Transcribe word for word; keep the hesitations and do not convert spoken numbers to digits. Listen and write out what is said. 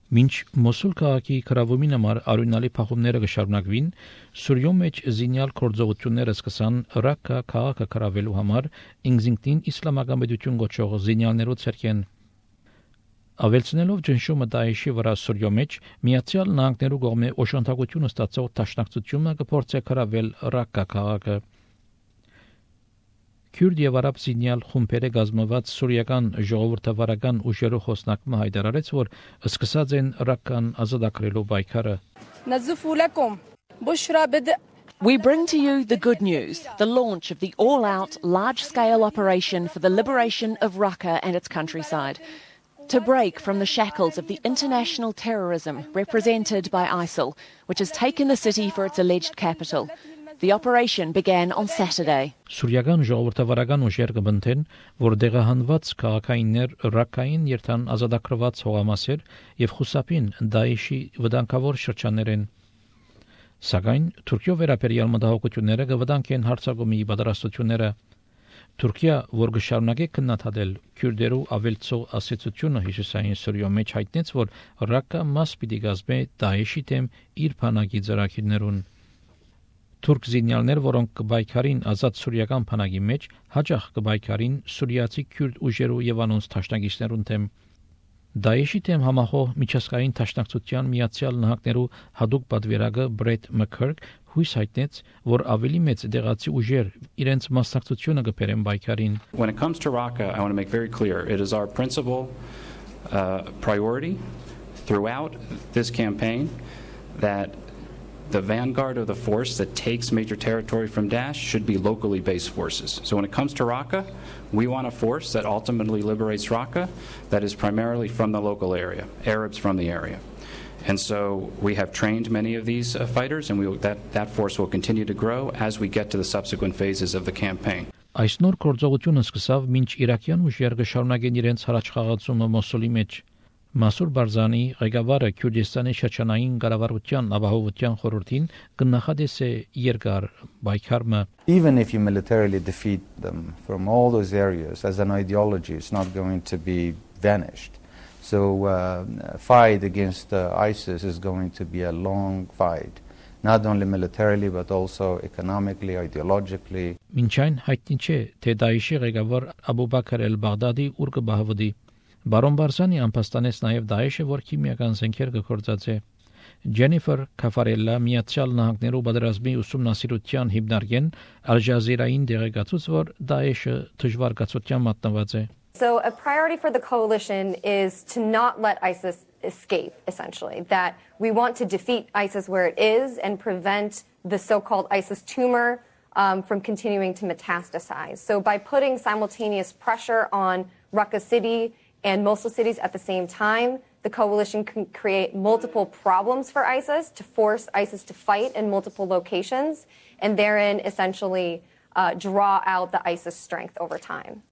Մինչ Մոսուլ քաղաքի կրավումին համար արյունալի փախումները կշարունակվին, Սուրիո մեջ զինյալ գործողությունները սկսան Ռակկա քաղաքը կրավելու համար ինքնին իսլամական պետություն գոչող զինյալներով ցերկեն։ Ավելցնելով ճնշումը Դաեշի վրա Սուրիո մեջ, Միացյալ Նահանգներու կողմէ օժանդակություն ստացող դաշնակցությունը կփորձի կրավել Ռակկա քաղաքը։ Քուրդ եւ արաբ զինյալ խումբերը գազմված սուրիական ժողովրդավարական ուժերու խոսնակը հայտարարեց, որ սկսած են Ռակկան ազատագրելու պայքարը։ We bring to you the good news, the launch of the all-out, large-scale operation for the liberation of Raqqa and its countryside, to break from the shackles of the international terrorism represented by ISIL, which has taken the city for its alleged capital. The operation began on Saturday. Սուրիական ժողովրդավարական ուժեր կբնթեն, որ դեղահանված քաղաքայիններ Ռակկային երթան ազատագրված հողամասեր եւ խուսափին Դաեշի վտանգավոր շրջաններեն։ Սակայն Թուրքիո վերաբերյալ մտահոգությունները կվտանգեն հարձակումի պատրաստությունները։ Թուրքիա, որ կշարունակի քննադատել քուրդերու ավելցող ասացությունը հյուսիսային Սուրիո մեջ, հայտնեց, որ Ռակկա մաս պիտի կազմի Դաեշի դեմ իր բանակի ծրագիրներուն։ Թուրք զինյալներ, որոնք կբայքարին ազատ սուրիական բանակի մեջ, հաջող կբայքարին սուրիացի քուրդ ուժերու եւ անոնց դաշնակիցներուն դեմ։ Դաեշի դեմ համախոհ միջազգային դաշնակցության Միացյալ Նահանգներու հadoop պատվիրակը Բրեդ Մքերք հույս հայտնեց, որ ավելի մեծ դեղացի ուժեր իրենց մասնակցությունը կբերեն բայկարին։ When it comes to Raqqa, I want to make very clear, it is our principal uh, priority throughout this campaign that the vanguard of the force that takes major territory from Daesh should be locally based forces. So when it comes to Raqqa, we want a force that ultimately liberates Raqqa that is primarily from the local area, Arabs from the area. And so we have trained many of these uh, fighters, and we will, that, that force will continue to grow as we get to the subsequent phases of the campaign. Այս նոր գործողությունը սկսավ մինչ իրաքյան ուժերը կշարունակեն իրենց հրաչխաղացումը Մոսուլի մեջ։ Մասուր Բարզանի ղեկավարը Քուրդիստանի շրջանային կառավարության ապահովության խորհրդին կնախադեսե երկար բայկարը։ Even if you militarily defeat them from all those areas, as an ideology, it's not going to be vanished. So uh, fight against uh, ISIS is going to be a long fight, not only militarily but also economically, ideologically. Մինչայն հայտնի չէ, թե Դաեշի ղեկավար Աբու Բաքր էլ-Բաղդադի ուր կբահվի։ Բարոն Բարզանի անփաստանեց նաև Դաեշը, որ քիմիական զենքեր կգործածի։ Ջենիֆեր Քաֆարելլա Միացյալ Նահանգներու պատերազմի ուսումնասիրության հիմնարկեն Al Jazeera-ին դեղեկացուց, որ Դաեշը դժվար գացության մատնված է։ So a priority for the coalition is to not let ISIS escape, essentially, that we want to defeat ISIS where it is and prevent the so-called ISIS tumor um, from continuing to metastasize. So by putting simultaneous pressure on Raqqa City and Mosul cities at the same time, the coalition can create multiple problems for ISIS to force ISIS to fight in multiple locations and therein essentially uh, draw out the ISIS strength over time.